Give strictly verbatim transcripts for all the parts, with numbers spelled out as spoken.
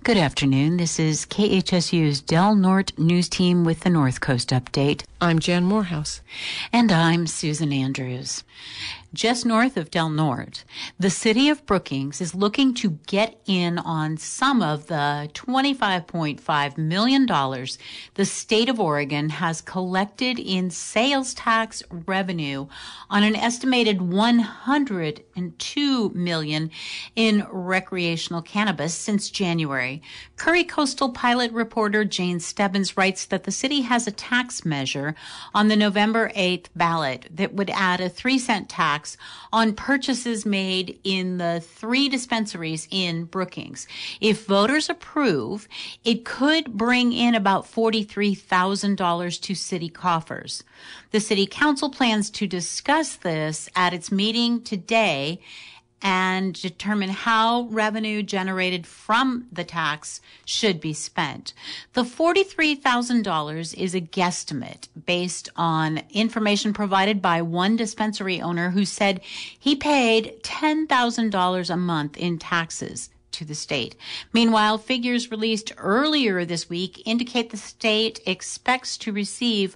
Good afternoon. This is K H S U's Del Norte News Team with the North Coast Update. I'm Jan Morehouse. And I'm Susan Andrews. Just north of Del Norte, the city of Brookings is looking to get in on some of the twenty-five point five million dollars the state of Oregon has collected in sales tax revenue on an estimated one hundred two million dollars in recreational cannabis since January. Curry Coastal Pilot reporter Jane Stebbins writes that the city has a tax measure on the November eighth ballot that would add a three cent tax on purchases made in the three dispensaries in Brookings. If voters approve, it could bring in about forty-three thousand dollars to city coffers. The city council plans to discuss this at its meeting today and determine how revenue generated from the tax should be spent. The forty-three thousand dollars is a guesstimate based on information provided by one dispensary owner who said he paid ten thousand dollars a month in taxes to the state. Meanwhile, figures released earlier this week indicate the state expects to receive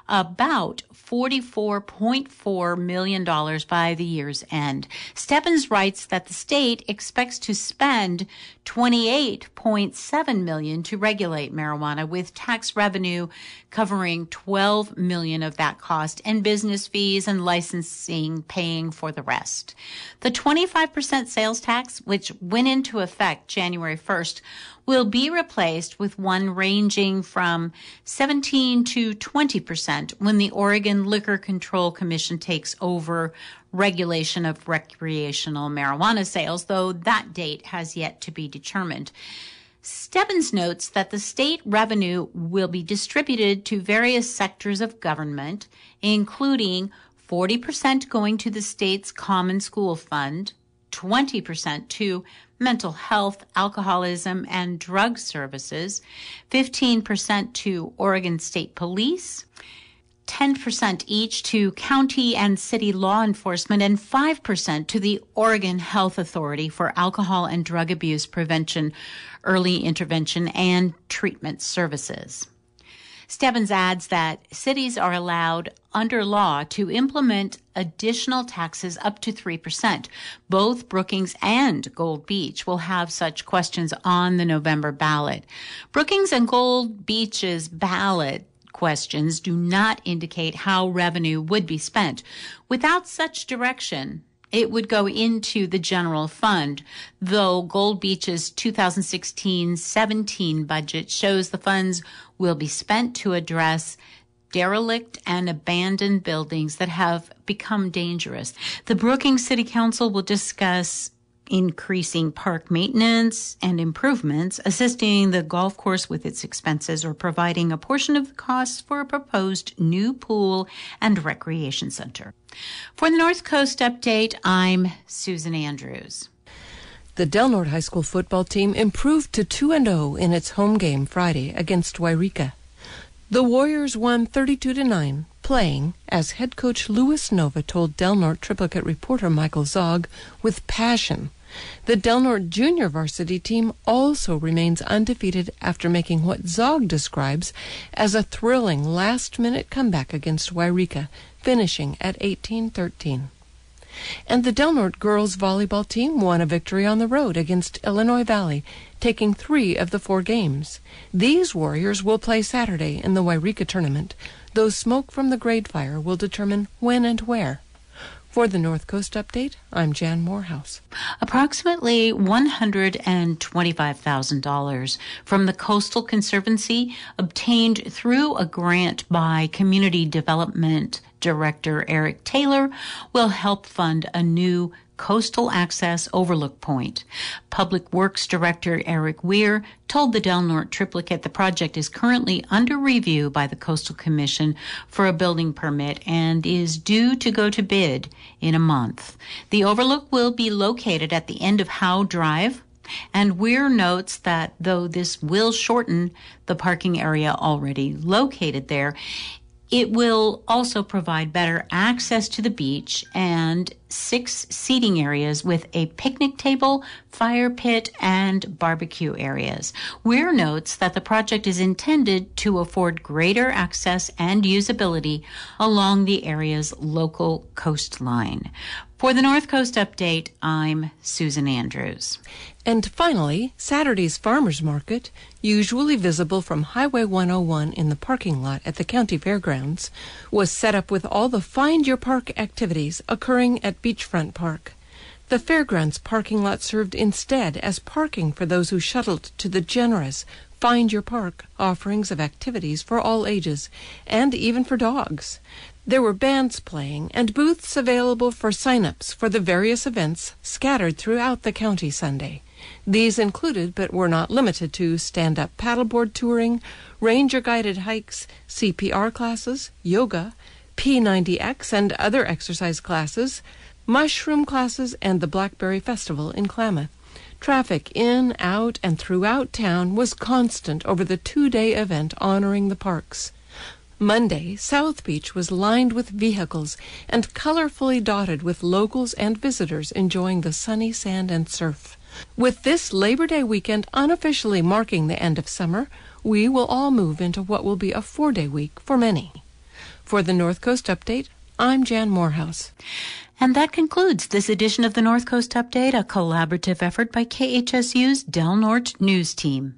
about forty-four point four million dollars by the year's end. Stebbins writes that the state expects to spend twenty-eight point seven million dollars to regulate marijuana, with tax revenue covering twelve million dollars of that cost and business fees and licensing paying for the rest. The twenty-five percent sales tax, which went into effect January first, will be replaced with one ranging from seventeen to twenty percent when the Oregon Liquor Control Commission takes over regulation of recreational marijuana sales, though that date has yet to be determined. Stebbins notes that the state revenue will be distributed to various sectors of government, including forty percent going to the state's Common School Fund, twenty percent to mental health, alcoholism, and drug services, fifteen percent to Oregon State Police, ten percent each to county and city law enforcement, and five percent to the Oregon Health Authority for alcohol and drug abuse prevention, early intervention, and treatment services. Stebbins adds that cities are allowed under law to implement additional taxes up to three percent. Both Brookings and Gold Beach will have such questions on the November ballot. Brookings and Gold Beach's ballot questions do not indicate how revenue would be spent. Without such direction, it would go into the general fund, though Gold Beach's two thousand sixteen seventeen budget shows the funds will be spent to address derelict and abandoned buildings that have become dangerous. The Brookings City Council will discuss increasing park maintenance and improvements, assisting the golf course with its expenses, or providing a portion of the costs for a proposed new pool and recreation center. For the North Coast Update, I'm Susan Andrews. The Del Norte High School football team improved to two and oh in its home game Friday against Wairika. The Warriors won thirty-two to nine, playing, as head coach Louis Nova told Del Norte Triplicate reporter Michael Zog, with passion. The Del Norte junior varsity team also remains undefeated after making what Zog describes as a thrilling last-minute comeback against Wairika, finishing at eighteen thirteen. And the Del Norte girls volleyball team won a victory on the road against Illinois Valley, taking three of the four games. These Warriors will play Saturday in the Wairika tournament, though smoke from the grade fire will determine when and where. For the North Coast Update, I'm Jan Morehouse. Approximately one hundred twenty-five thousand dollars from the Coastal Conservancy, obtained through a grant by Community Development Director Eric Taylor, will help fund a new Coastal Access Overlook Point. Public Works Director Eric Weir told the Del Norte Triplicate the project is currently under review by the Coastal Commission for a building permit and is due to go to bid in a month. The overlook will be located at the end of Howe Drive, and Weir notes that though this will shorten the parking area already located there, It will also provide better access to the beach and six seating areas with a picnic table, fire pit, and barbecue areas. Weir notes that the project is intended to afford greater access and usability along the area's local coastline. For the North Coast Update, I'm Susan Andrews. And finally, Saturday's Farmers Market, usually visible from Highway one oh one in the parking lot at the county fairgrounds, was set up with all the Find Your Park activities occurring at Beachfront Park. The fairgrounds parking lot served instead as parking for those who shuttled to the generous Find Your Park offerings of activities for all ages, and even for dogs. There were bands playing and booths available for sign-ups for the various events scattered throughout the county Sunday. These included, but were not limited to, stand-up paddleboard touring, ranger-guided hikes, C P R classes, yoga, P ninety X and other exercise classes, mushroom classes, and the Blackberry Festival in Klamath. Traffic in, out, and throughout town was constant over the two-day event honoring the parks. Monday, South Beach was lined with vehicles and colorfully dotted with locals and visitors enjoying the sunny sand and surf. With this Labor Day weekend unofficially marking the end of summer, we will all move into what will be a four-day week for many. For the North Coast Update, I'm Jan Morehouse. And that concludes this edition of the North Coast Update, a collaborative effort by K H S U's Del Norte News Team.